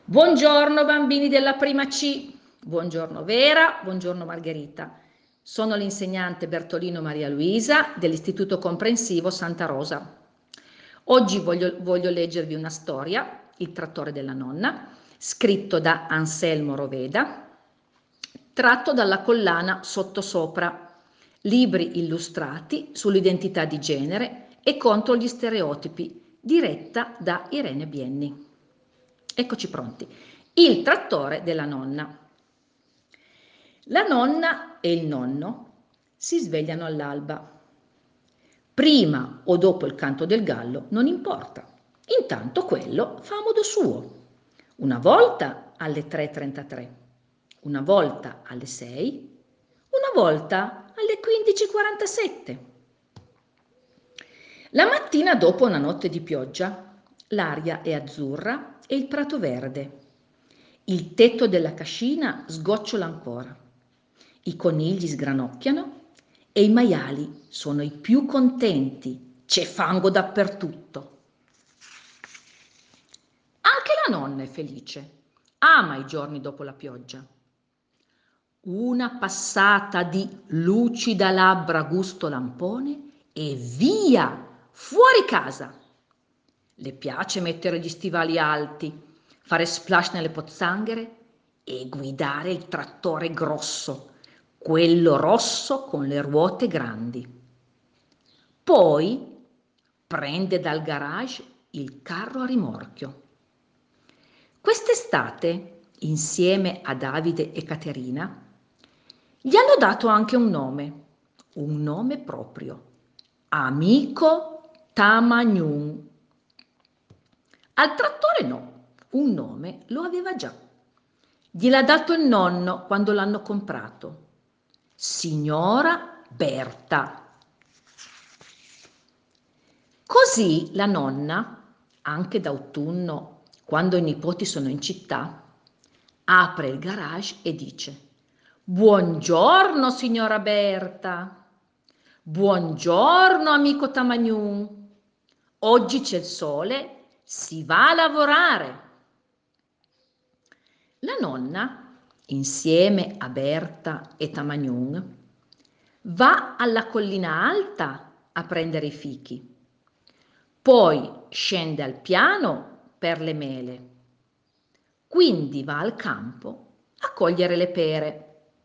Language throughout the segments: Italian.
Buongiorno bambini della prima C, buongiorno Vera, buongiorno Margherita. Sono l'insegnante Bertolino Maria Luisa dell'Istituto Comprensivo Santa Rosa. Oggi voglio leggervi una storia, Il trattore della nonna, scritto da Anselmo Roveda, tratto dalla collana Sottosopra, libri illustrati sull'identità di genere e contro gli stereotipi, diretta da Irene Bienni. Eccoci pronti. Il trattore della nonna. La nonna e il nonno si svegliano all'alba. Prima o dopo il canto del gallo non importa. Intanto quello fa a modo suo. Una volta alle 3:33, una volta alle 6, una volta alle 15:47. La mattina dopo una notte di pioggia, l'aria è azzurra e il prato verde. Il tetto della cascina sgocciola ancora. I conigli sgranocchiano e i maiali sono i più contenti. C'è fango dappertutto. Anche la nonna è felice. Ama i giorni dopo la pioggia. Una passata di lucida labbra gusto lampone e via, fuori casa. Le piace mettere gli stivali alti, fare splash nelle pozzanghere e guidare il trattore grosso, quello rosso con le ruote grandi. Poi prende dal garage il carro a rimorchio. Quest'estate, insieme a Davide e Caterina, gli hanno dato anche un nome proprio, Amico Tamagnun. Al trattore no, un nome lo aveva già. Gliel'ha dato il nonno quando l'hanno comprato. Signora Berta. Così la nonna, anche d'autunno, quando i nipoti sono in città, apre il garage e dice: Buongiorno signora Berta, buongiorno amico Tamagnun, oggi c'è il sole, si va a lavorare. La nonna, insieme a Berta e Tamagnun, va alla collina alta a prendere i fichi, poi scende al piano per le mele, quindi va al campo a cogliere le pere.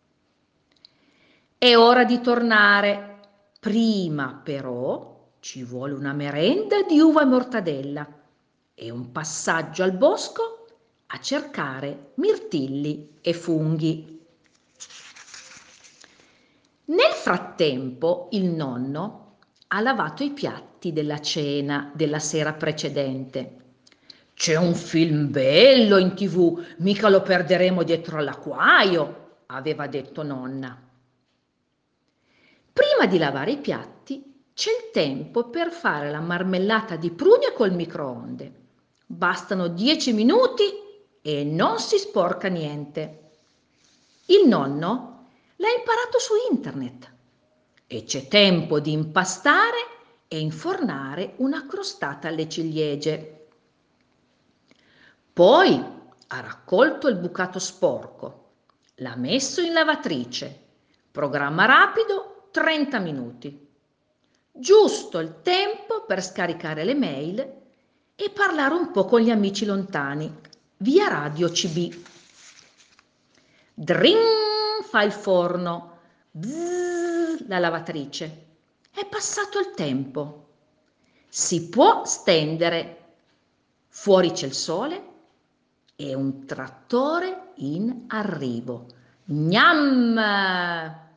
È ora di tornare, prima però ci vuole una merenda di uva e mortadella e un passaggio al bosco a cercare mirtilli e funghi. Nel frattempo il nonno ha lavato i piatti della cena della sera precedente. C'è un film bello in TV, mica lo perderemo dietro all'acquaio, aveva detto nonna. Prima di lavare i piatti c'è il tempo per fare la marmellata di prugne col microonde. Bastano 10 minuti e non si sporca niente. Il nonno l'ha imparato su internet e c'è tempo di impastare e infornare una crostata alle ciliegie. Poi ha raccolto il bucato sporco, l'ha messo in lavatrice, programma rapido 30 minuti. Giusto il tempo per scaricare le mail e parlare un po' con gli amici lontani via radio CB. Dring fa il forno, bzzz la lavatrice. È passato il tempo. Si può stendere. Fuori c'è il sole e un trattore in arrivo. Gnam!